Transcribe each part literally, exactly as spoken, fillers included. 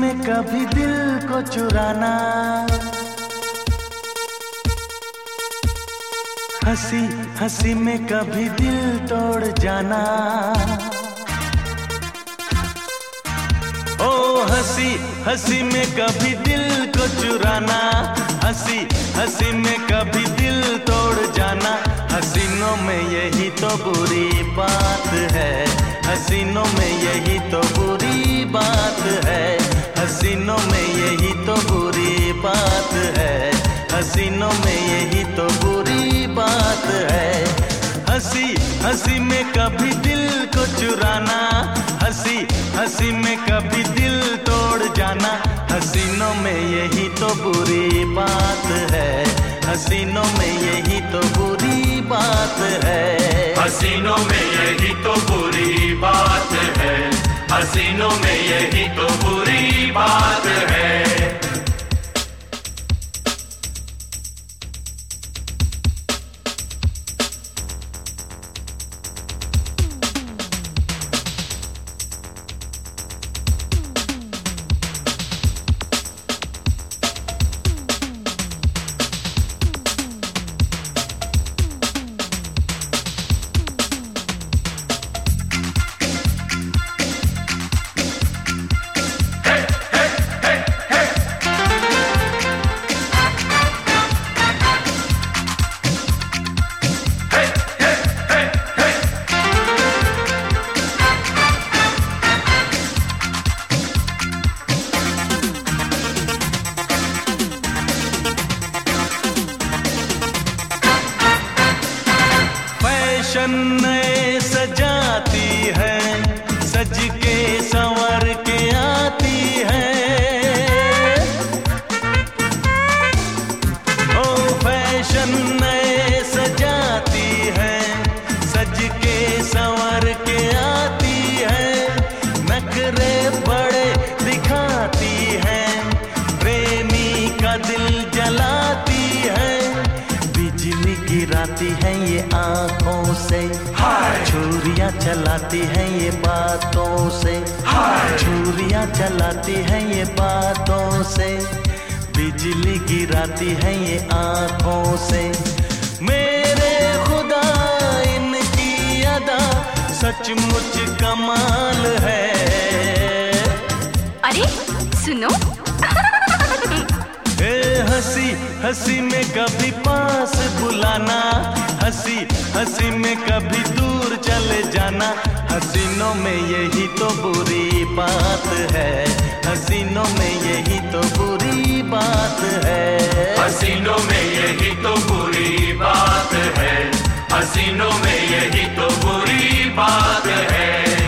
में कभी दिल को चुराना, हंसी हंसी में कभी दिल तोड़ जाना। ओ हंसी हंसी में कभी दिल को चुराना, हंसी हंसी में कभी दिल तोड़ जाना। हसीनों में यही तो बुरी बात है, हसीनों में यही तो बुरी बात है, हसीनों में यही तो बुरी बात है, हसीनों में यही तो बुरी बात है। हंसी हंसी में कभी दिल को चुराना, हंसी हंसी में कभी दिल तोड़ जाना। हसीनों में यही तो बुरी बात है, हसीनों में यही तो बुरी बात है, हसीनों में यही तो बुरी बात है, हसीनों में यही तो बुरी बात है। नए सजाती है, सज के संवर के आती है। ओ फैशन नए सजाती है, सज के संवर के आती है। नखरे बड़े दिखाती है, प्रेमी का दिल जलाती है। बिजली गिराती है ये आंखों से, छुरियां चलाती है ये बातों से, छुरियां चलाती है ये बातों से। बिजली गिराती है ये आंखों से। मेरे खुदा इनकी अदा सचमुच कमाल है। अरे सुनो हंसी हंसी में कभी पास बुलाना, हंसी हंसी में कभी दूर चले जाना। हसीनों में यही तो बुरी बात है, हसीनों में यही तो बुरी बात है, हसीनों में यही तो बुरी बात है, हसीनों में यही तो बुरी बात है।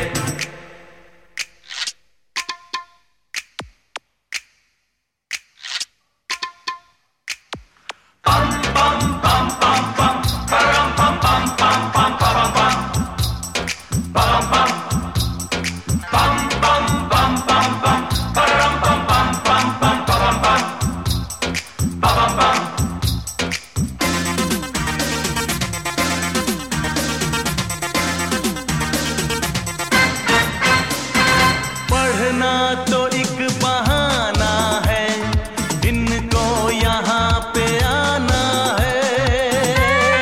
तो एक बहाना है, इनको यहाँ पे आना है।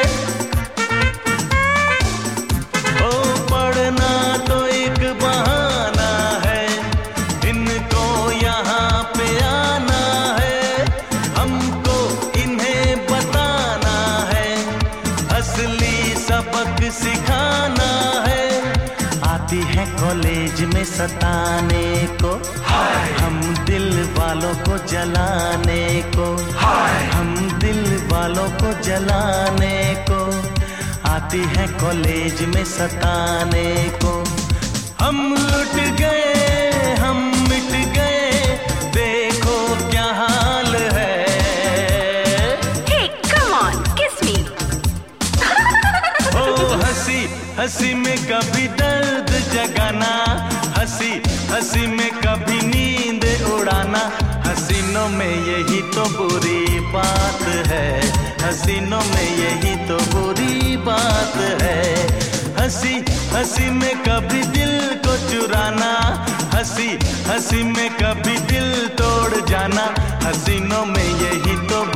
ओ पढ़ना तो एक बहाना है, इनको यहाँ पे आना है। हमको इन्हें बताना है, असली सबक सिखाना है। आती है कॉलेज में सताने को, हम दिल वालों को जलाने को, हम दिल वालों को जलाने को। आती है कॉलेज में सताने को। हम लुट गए, हम मिट गए, देखो क्या हाल है। Hey, come on, kiss me. ओ हंसी हंसी में कभी दर्द जगाना, हंसी हंसी में कभी नींद उड़ाना। हसीनों में यही तो बुरी बात है, हसीनों में यही तो बुरी बात है। हंसी हंसी में कभी दिल को चुराना, हंसी हंसी में कभी दिल तोड़ जाना, हसीनों में यही तो